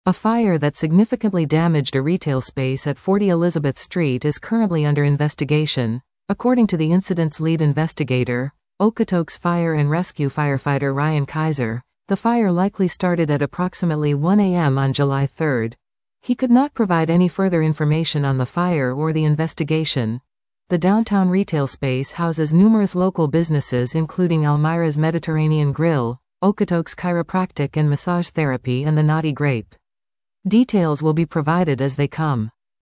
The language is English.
A fire that significantly damaged a retail space at 40 Elizabeth Street is currently under investigation, according to the incident's lead investigator, Okotoks Fire and Rescue firefighter Ryan Kaiser. The fire likely started at approximately 1 a.m. on July 3. He could not provide any further information on the fire or the investigation. The downtown retail space houses numerous local businesses including Elmira's Mediterranean Grill, Okotoks Chiropractic and Massage Therapy and the Naughty Grape. Details will be provided as they come.